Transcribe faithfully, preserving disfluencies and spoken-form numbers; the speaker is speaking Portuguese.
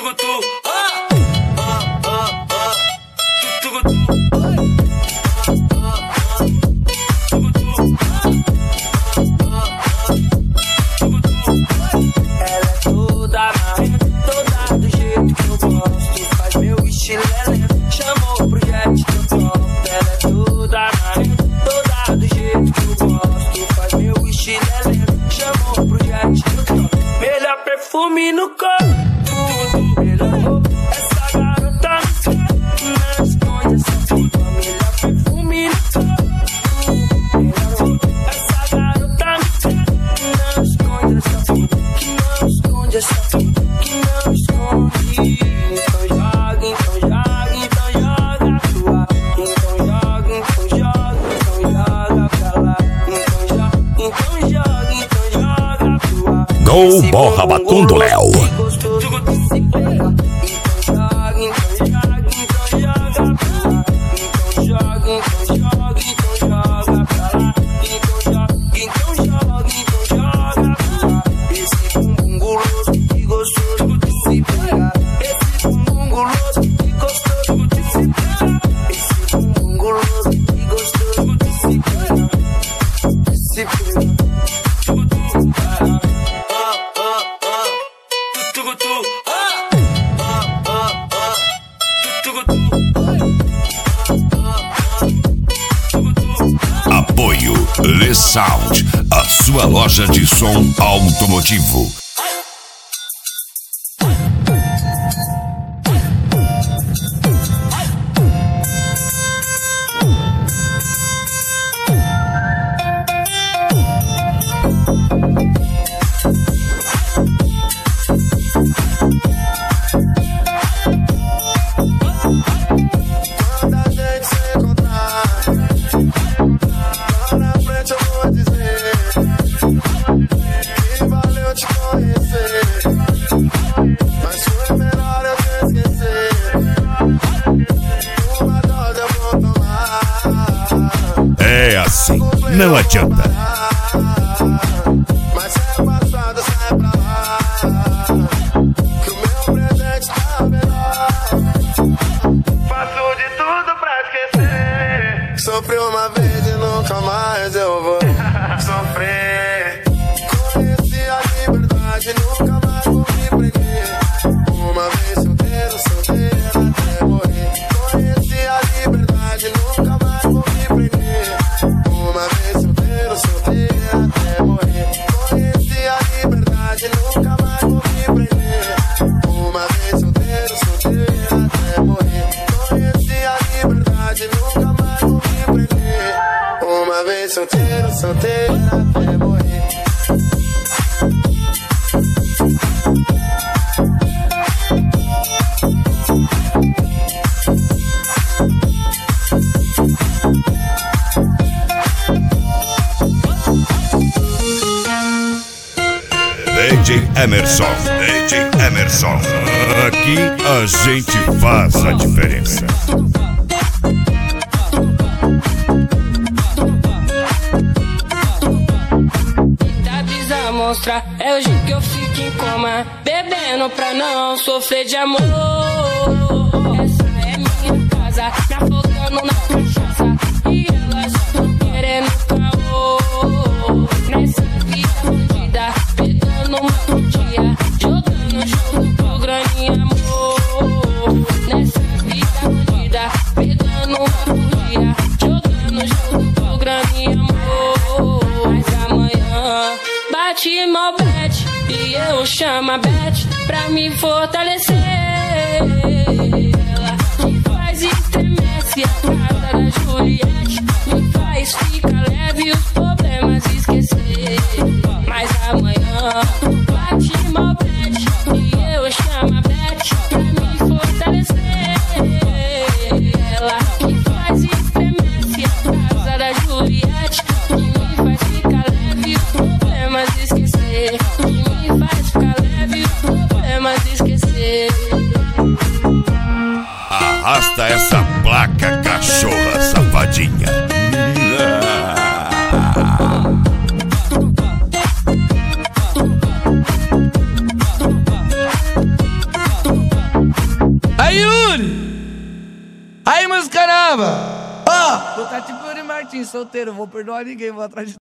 Perfume no corpo, melhor roupa, essa garota não esconde essa roupa. Melhor perfume no corpo, melhor roupa, essa garota não esconde essa roupa. Que não esconde essa roupa, que não esconde. Então joga, então joga, então joga pro ar. Então joga, então joga, então joga pra lá. Então joga, então joga, então joga pro ar. Gol Borra Batundo Léo. Apoio Le Sound, a sua loja de som automotivo. É assim, não adianta. Mas é passado, sai pra lá, que o meu presente tá melhor. Faço de tudo pra esquecer. Sofri uma vez e nunca mais eu vou sofrer. Conheci a liberdade, nunca mais vou me prender. Uma vez solteiro, solteiro até morrer. Conheci a liberdade, nunca mais vou me prender. Uma vez solteiro, solteiro até morrer. Conheci a liberdade, nunca mais vou me prender. Uma vez solteiro, solteiro até morrer. Conheci a liberdade, nunca mais vou me prender. Uma vez solteiro, solteiro até morrer. D J Emerson, D J Emerson. Aqui a gente faz a diferença. Da brisa monstra, é hoje que eu fico em coma, bebendo pra não sofrer de amor. Essa é minha casa, me afogando na cachaça, e elas só tão querendo caô. Nessa vida bandida, pegando uma curtia, jogando jogo pro grande amor. Nessa vida bandida, pegando uma curtia, jogando jogo pro grande amor. Mas amanhã bate mó bet, e eu chamo a Bet pra me fortalecer. Ela me faz estremece, a casa da Juliette me faz ficar leve e os problemas esquecer. Mas amanhã bate mó bet, e eu chamo a Bet pra me fortalecer. Ela me faz estremece, a casa da Juliette me faz ficar leve e os problemas esquecer. Me faz ficar leve e os problemas esquecer. Arrasta essa placa, cachorra safadinha. leva. Ó. Tô tá tipo o Martins, solteiro, vou perdoar ninguém, vou atrás de